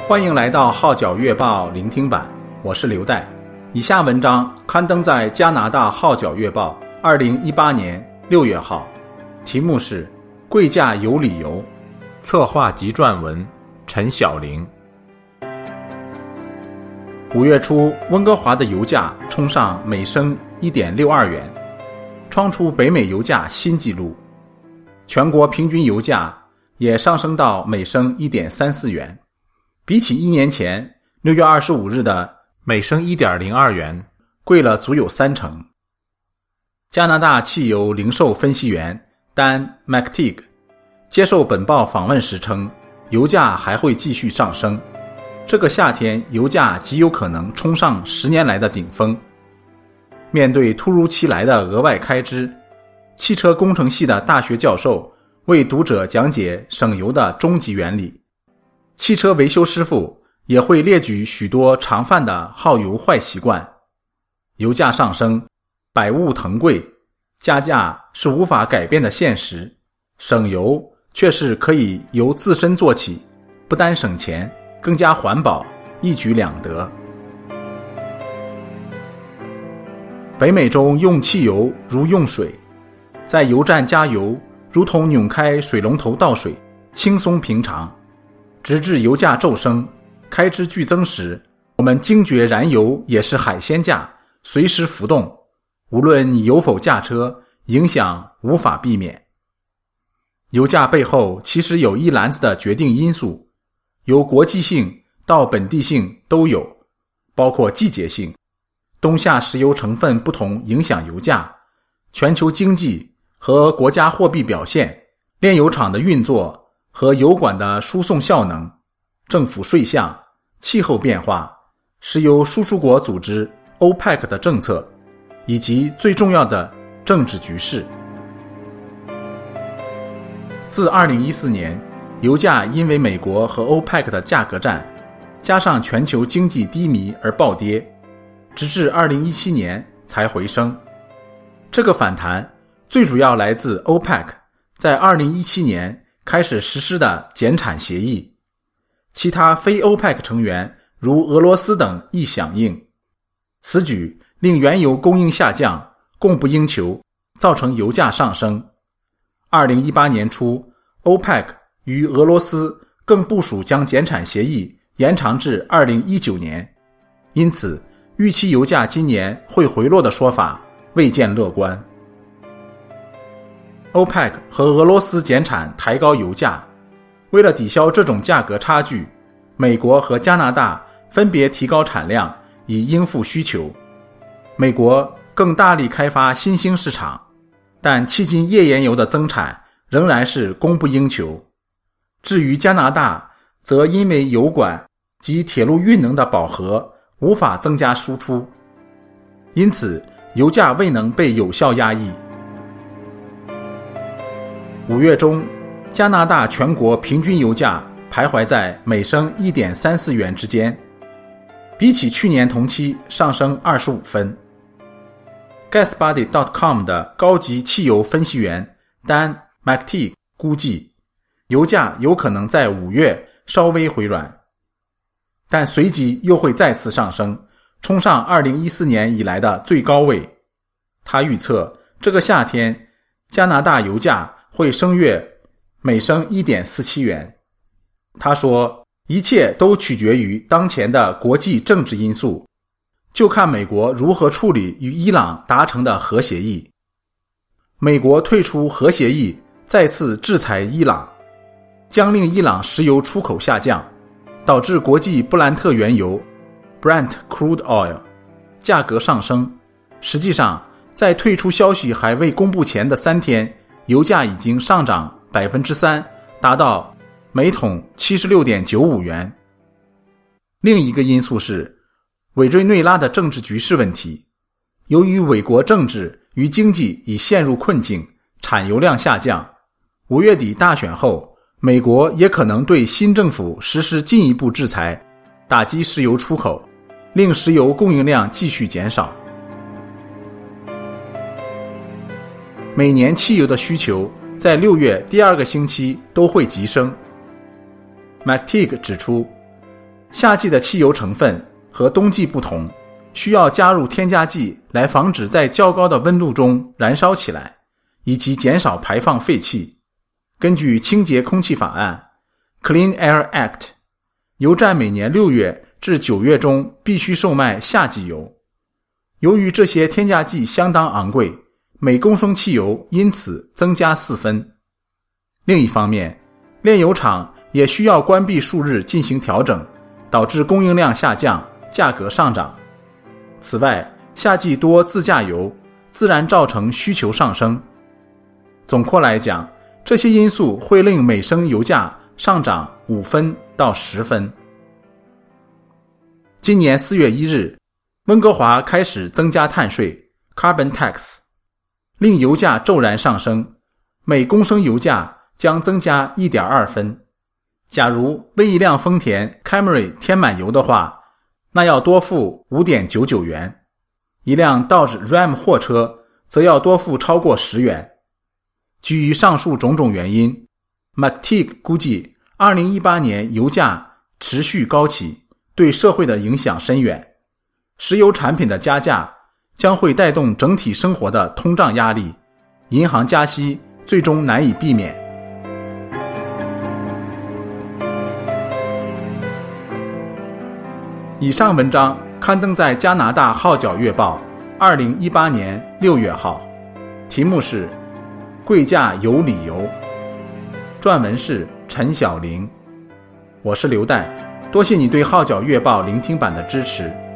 欢迎来到号角月报聆听版，我是刘岱。以下文章刊登在加拿大号角月报2018年6月号，题目是贵价有理由，策划及撰文陈晓玲。5月初，温哥华的油价冲上每升 1.62 元，创出北美油价新纪录。全国平均油价也上升到每升 1.34 元，比起1年前6月25日的每升 1.02 元贵了足有30%。加拿大汽油零售分析员丹 McTeague 接受本报访问时称，油价还会继续上升，这个夏天油价极有可能冲上10年来的顶峰。面对突如其来的额外开支，汽车工程系的大学教授为读者讲解省油的终极原理。汽车维修师傅也会列举许多常犯的耗油坏习惯。油价上升，百物腾贵，加价是无法改变的现实，省油却是可以由自身做起，不单省钱，更加环保，一举两得。北美洲用汽油如用水，在油站加油如同拧开水龙头倒水，轻松平常。直至油价骤升，开支剧增时，我们惊觉燃油也是海鲜价，随时浮动，无论你有否驾车，影响无法避免。油价背后其实有一篮子的决定因素，由国际性到本地性都有，包括季节性，冬夏石油成分不同影响油价，全球经济和国家货币表现，炼油厂的运作和油管的输送效能，政府税项，气候变化，石油输出国组织 OPEC 的政策，以及最重要的政治局势。自2014年，油价因为美国和 OPEC 的价格战，加上全球经济低迷而暴跌，直至2017年才回升。这个反弹最主要来自 OPEC 在2017年开始实施的减产协议，其他非 OPEC 成员如俄罗斯等亦响应。此举令原油供应下降，供不应求，造成油价上升。2018年初， OPEC 与俄罗斯更部署将减产协议延长至2019年，因此预期油价今年会回落的说法未见乐观。OPEC 和俄罗斯减产抬高油价，为了抵消这种价格差距，美国和加拿大分别提高产量以应付需求。美国更大力开发新兴市场，但迄今页岩油的增产仍然是供不应求。至于加拿大，则因为油管及铁路运能的饱和，无法增加输出，因此油价未能被有效压抑。5月中，加拿大全国平均油价徘徊在每升 1.34 元之间，比起去年同期上升25分。GasBuddy.com 的高级汽油分析员丹 McTeague 估计，油价有可能在5月稍微回软，但随即又会再次上升，冲上2014年以来的最高位。他预测这个夏天加拿大油价会升越每升 1.47 元。他说，一切都取决于当前的国际政治因素，就看美国如何处理与伊朗达成的核协议。美国退出核协议，再次制裁伊朗，将令伊朗石油出口下降，导致国际布兰特原油 Brent Crude Oil 价格上升。实际上，在退出消息还未公布前的3天，油价已经上涨 3%， 达到每桶 76.95 元。另一个因素是委内瑞拉的政治局势问题，由于委国政治与经济已陷入困境，产油量下降，5月底大选后，美国也可能对新政府实施进一步制裁，打击石油出口，令石油供应量继续减少。每年汽油的需求在6月第2个星期都会急升。McTeague 指出， 夏季的汽油成分和冬季不同，需要加入添加剂来防止在较高的温度中燃烧起来，以及减少排放废气。根据清洁空气法案 Clean Air Act， 油站每年6月至9月中必须售卖夏季油。由于这些添加剂相当昂贵，每公升汽油因此增加4分。另一方面，炼油厂也需要关闭数日进行调整，导致供应量下降，价格上涨。此外，夏季多自驾游，自然造成需求上升。总括来讲，这些因素会令每升油价上涨5分到10分。今年4月1日，温哥华开始增加碳税 Carbon Tax， 令油价骤然上升，每公升油价将增加 1.2 分。假如为一辆丰田 Camry 添满油的话，那要多付 5.99 元，一辆 Dodge Ram 货车则要多付超过10元。基于上述种种原因， McTeague 估计2018年油价持续高企，对社会的影响深远。石油产品的加价将会带动整体生活的通胀压力，银行加息最终难以避免。以上文章刊登在加拿大号角月报2018年6月号，题目是贵价有理由，撰文是陈晓玲。我是刘旦，多谢你对号角月报聆听版的支持。